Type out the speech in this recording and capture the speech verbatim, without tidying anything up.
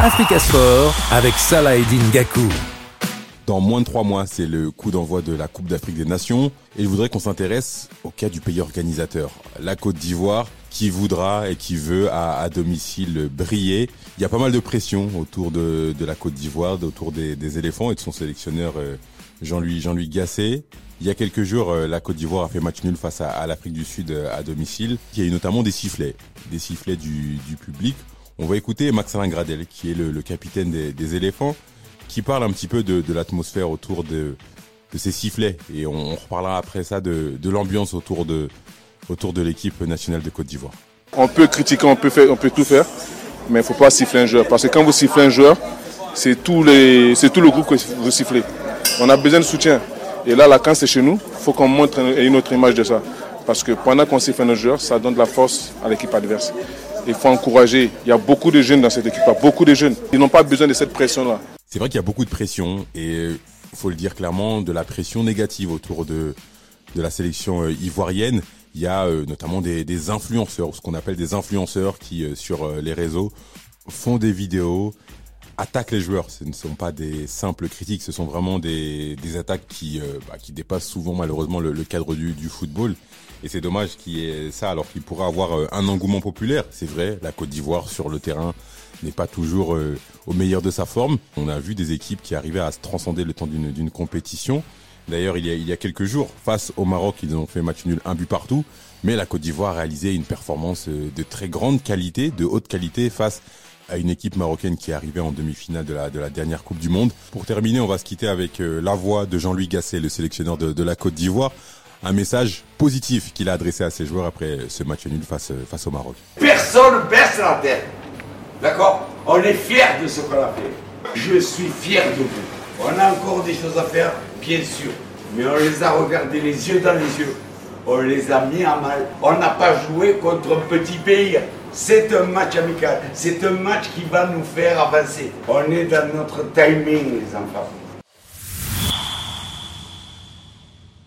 Africa Sport avec Salah Eddine Gakou. Dans moins de trois mois, c'est le coup d'envoi de la Coupe d'Afrique des Nations. Et je voudrais qu'on s'intéresse au cas du pays organisateur, la Côte d'Ivoire, qui voudra et qui veut à, à domicile briller. Il y a pas mal de pression autour de, de la Côte d'Ivoire, autour des, des éléphants et de son sélectionneur euh, Jean-Louis, Jean-Louis Gasset. Il y a quelques jours, euh, la Côte d'Ivoire a fait match nul face à, à l'Afrique du Sud euh, à domicile. Il y a eu notamment des sifflets, des sifflets du, du public. On va écouter Max-Alain Gradel, qui est le, le capitaine des, des éléphants, qui parle un petit peu de, de l'atmosphère autour de, de ces sifflets. Et on, on reparlera après ça de, de l'ambiance autour de, autour de l'équipe nationale de Côte d'Ivoire. On peut critiquer, on peut, faire, on peut tout faire, mais il ne faut pas siffler un joueur. Parce que quand vous sifflez un joueur, c'est tout, les, c'est tout le groupe que vous sifflez. On a besoin de soutien. Et là, là quand c'est chez nous, il faut qu'on montre une autre image de ça. Parce que pendant qu'on siffle un joueur, ça donne de la force à l'équipe adverse. Il faut encourager. Il y a beaucoup de jeunes dans cette équipe, beaucoup de jeunes. Ils n'ont pas besoin de cette pression-là. C'est vrai qu'il y a beaucoup de pression et il faut le dire clairement, de la pression négative autour de, de la sélection ivoirienne. Il y a euh, notamment des, des influenceurs, ce qu'on appelle des influenceurs qui, euh, sur euh, les réseaux, font des vidéos, attaquent les joueurs. Ce ne sont pas des simples critiques, ce sont vraiment des, des attaques qui, euh, bah, qui dépassent souvent malheureusement le, le cadre du, du football. Et c'est dommage qu'il y ait ça alors qu'il pourrait avoir euh, un engouement populaire. C'est vrai, la Côte d'Ivoire sur le terrain n'est pas toujours euh, au meilleur de sa forme. On a vu des équipes qui arrivaient à se transcender le temps d'une, d'une compétition. D'ailleurs, il y, a, il y a quelques jours, face au Maroc, ils ont fait match nul, un but partout. Mais la Côte d'Ivoire a réalisé une performance de très grande qualité, de haute qualité, face à une équipe marocaine qui est arrivée en demi-finale de la, de la dernière Coupe du Monde. Pour terminer, on va se quitter avec euh, la voix de Jean-Louis Gasset, le sélectionneur de, de la Côte d'Ivoire. Un message positif qu'il a adressé à ses joueurs après ce match nul face, face au Maroc. Personne ne baisse la tête. D'accord ? On est fiers de ce qu'on a fait. Je suis fier de vous. On a encore des choses à faire, bien sûr. Mais on les a regardés les yeux dans les yeux. On les a mis à mal. On n'a pas joué contre un petit pays. C'est un match amical. C'est un match qui va nous faire avancer. On est dans notre timing, les enfants.